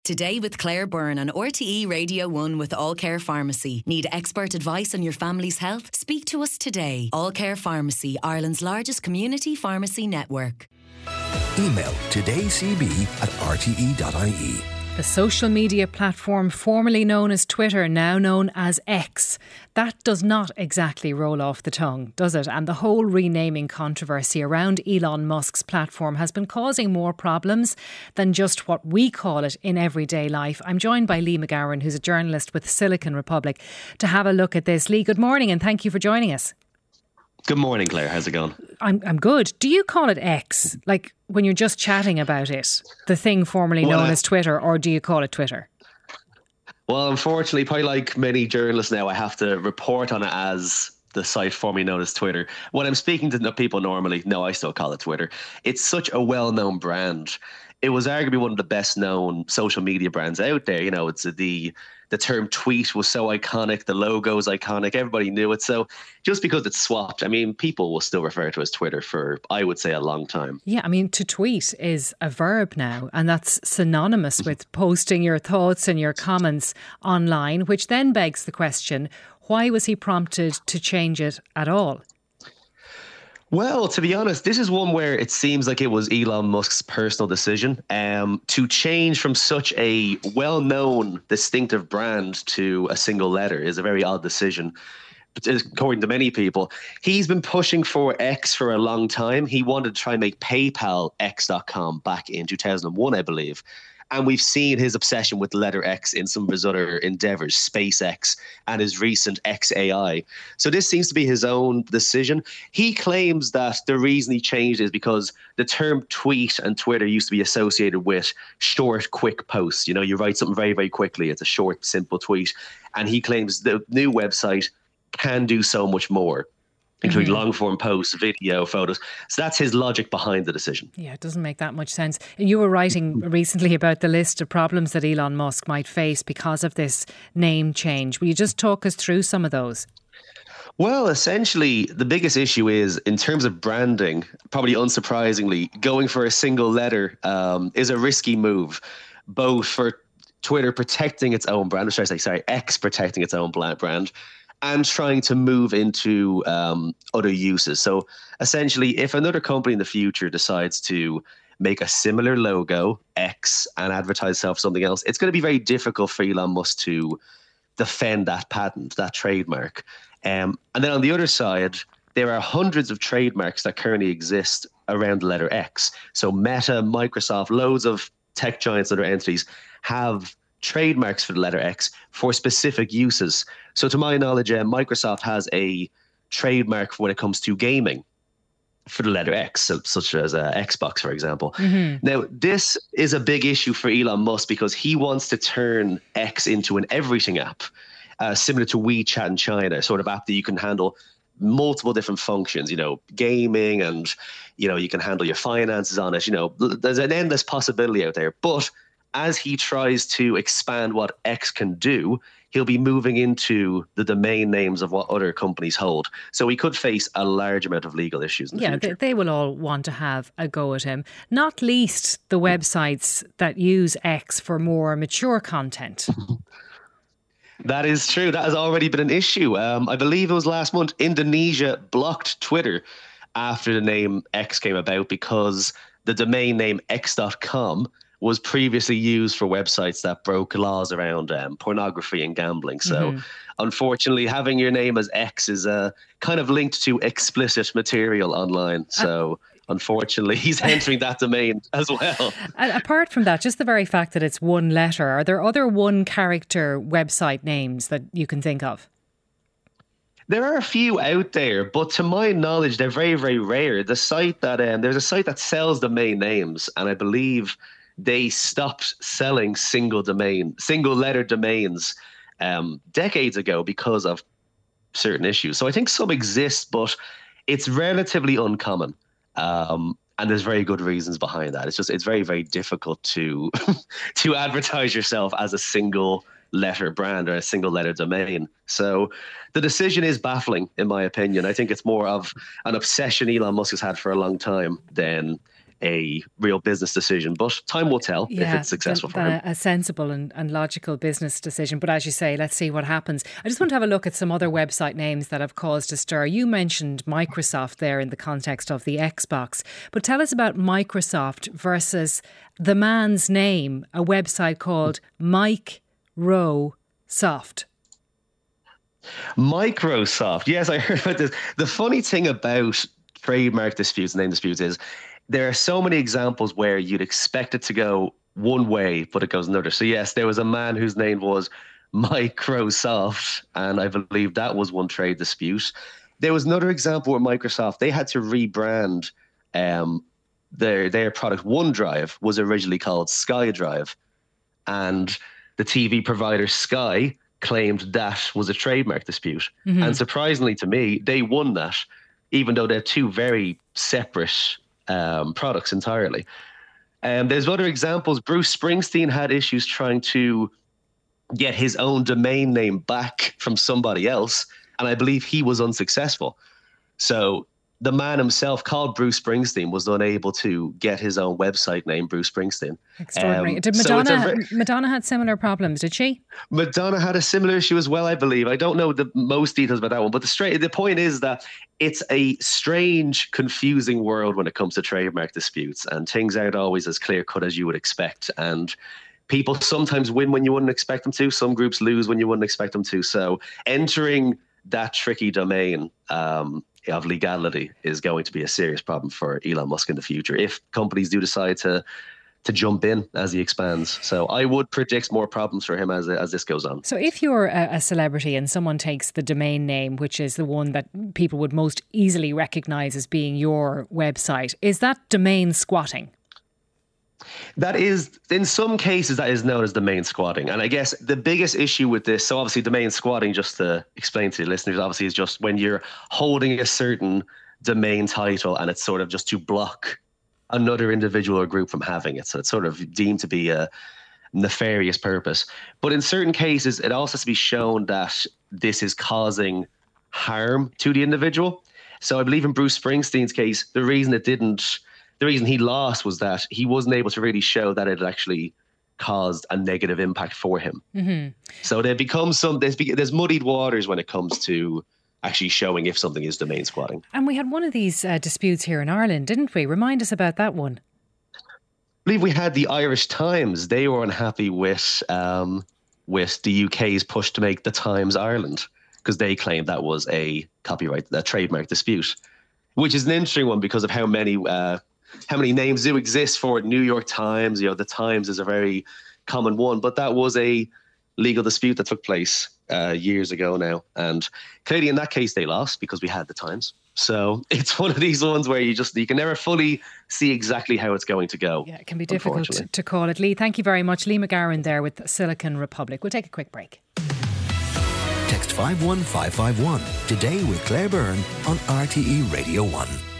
Today with Claire Byrne on RTE Radio 1 with All Care Pharmacy. Need expert advice on your family's health? Speak to us today. All Care Pharmacy, Ireland's largest community pharmacy network. Email todaycb@rte.ie. The social media platform formerly known as Twitter, now known as X. That does not exactly roll off the tongue, does it? And the whole renaming controversy around Elon Musk's platform has been causing more problems than just what we call it in everyday life. I'm joined by Lee McGowan, who's a journalist with Silicon Republic, to have a look at this. Lee, good morning and thank you for joining us. Good morning, Claire. How's it going? I'm good. Do you call it X, like when you're just chatting about it, the thing formerly known as Twitter, or do you call it Twitter? Well, unfortunately, probably like many journalists now, I have to report on it as the site formerly known as Twitter. When I'm speaking to people normally, no, I still call it Twitter. It's such a well-known brand. It was arguably one of the best-known social media brands out there. You know, it's the term tweet was so iconic. The logo is iconic. Everybody knew it. So just because it's swapped, I mean, people will still refer to it as Twitter for, I would say, a long time. Yeah, I mean, to tweet is a verb now, and that's synonymous with posting your thoughts and your comments online, which then begs the question, why was he prompted to change it at all? Well, to be honest, this is one where it seems like it was Elon Musk's personal decision to change from such a well-known, distinctive brand to a single letter is a very odd decision. According to many people, he's been pushing for X for a long time. He wanted to try and make PayPal X.com back in 2001, I believe. And we've seen his obsession with the letter X in some of his other endeavors, SpaceX and his recent XAI. So this seems to be his own decision. He claims that the reason he changed is because the term tweet and Twitter used to be associated with short, quick posts. You know, you write something very, very quickly. It's a short, simple tweet. And he claims the new website can do so much more, including long-form posts, video, photos. So that's his logic behind the decision. Yeah, it doesn't make that much sense. You were writing recently about the list of problems that Elon Musk might face because of this name change. Will you just talk us through some of those? Well, essentially, the biggest issue is, in terms of branding, probably unsurprisingly, going for a single letter is a risky move, both for Twitter protecting its own brand, X protecting its own brand, and trying to move into other uses. So essentially, if another company in the future decides to make a similar logo, X, and advertise itself something else, it's going to be very difficult for Elon Musk to defend that patent, that trademark. And then on the other side, there are hundreds of trademarks that currently exist around the letter X. So Meta, Microsoft, loads of tech giants and other entities have trademarks for the letter X for specific uses. So to my knowledge, Microsoft has a trademark when it comes to gaming for the letter X, such as Xbox, for example. Now, this is a big issue for Elon Musk because he wants to turn X into an everything app, similar to WeChat in China, a sort of app that you can handle multiple different functions, you know, gaming, and, you know, you can handle your finances on it. You know, there's an endless possibility out there. But as he tries to expand what X can do, he'll be moving into the domain names of what other companies hold. So he could face a large amount of legal issues in the future. They will all want to have a go at him, not least the websites that use X for more mature content. That is true. That has already been an issue. I believe it was last month, Indonesia blocked Twitter after the name X came about because the domain name X.com was previously used for websites that broke laws around pornography and gambling. So unfortunately, having your name as X is kind of linked to explicit material online. So unfortunately, he's entering that domain as well. Apart from that, just the very fact that it's one letter, are there other one-character website names that you can think of? There are a few out there, but to my knowledge, they're very, very rare. The site that there's a site that sells domain names, and I believe they stopped selling single letter domains decades ago because of certain issues. So I think some exist, but it's relatively uncommon. And there's very good reasons behind that. It's very, very difficult to to advertise yourself as a single letter brand or a single letter domain. So the decision is baffling, in my opinion. I think it's more of an obsession Elon Musk has had for a long time than a real business decision. But time will tell if it's successful for him. A sensible and logical business decision. But as you say, let's see what happens. I just want to have a look at some other website names that have caused a stir. You mentioned Microsoft there in the context of the Xbox. But tell us about Microsoft versus the man's name, a website called Mike Rowe Soft. Microsoft. Yes, I heard about this. The funny thing about trademark disputes, name disputes, is there are so many examples where you'd expect it to go one way, but it goes another. So yes, there was a man whose name was Microsoft, and I believe that was one trade dispute. There was another example where Microsoft, they had to rebrand their product. OneDrive was originally called SkyDrive, and the TV provider Sky claimed that was a trademark dispute. Mm-hmm. And surprisingly to me, they won that, even though they're two very separate products entirely. There's other examples. Bruce Springsteen had issues trying to get his own domain name back from somebody else, and I believe he was unsuccessful. So the man himself, called Bruce Springsteen, was unable to get his own website name, Bruce Springsteen. Extraordinary. Did Madonna, Madonna had similar problems, did she? Madonna had a similar issue as well, I believe. I don't know the most details about that one, but the point is that it's a strange, confusing world when it comes to trademark disputes, and things aren't always as clear-cut as you would expect. And people sometimes win when you wouldn't expect them to. Some groups lose when you wouldn't expect them to. So entering that tricky domain of legality is going to be a serious problem for Elon Musk in the future if companies do decide to jump in as he expands. So I would predict more problems for him as this goes on. So if you're a celebrity and someone takes the domain name, which is the one that people would most easily recognise as being your website, is that domain squatting? That is, in some cases, that is known as domain squatting. And I guess the biggest issue with this, so obviously domain squatting, just to explain to the listeners, obviously is just when you're holding a certain domain title and it's sort of just to block another individual or group from having it. So it's sort of deemed to be a nefarious purpose. But in certain cases, it also has to be shown that this is causing harm to the individual. So I believe in Bruce Springsteen's case, the reason he lost was that he wasn't able to really show that it actually caused a negative impact for him. Mm-hmm. So there becomes there's muddied waters when it comes to actually showing if something is domain squatting. And we had one of these disputes here in Ireland, didn't we? Remind us about that one. I believe we had the Irish Times. They were unhappy with the UK's push to make the Times Ireland, because they claimed that was a trademark dispute, which is an interesting one because of how many names do exist for it. New York Times, the Times is a very common one, but that was a legal dispute that took place years ago now. And clearly in that case, they lost because we had the Times. So it's one of these ones where you can never fully see exactly how it's going to go. Yeah, it can be difficult to call it. Lee, thank you very much. Lee McGarren there with Silicon Republic. We'll take a quick break. Text 51551 today with Claire Byrne on RTE Radio 1.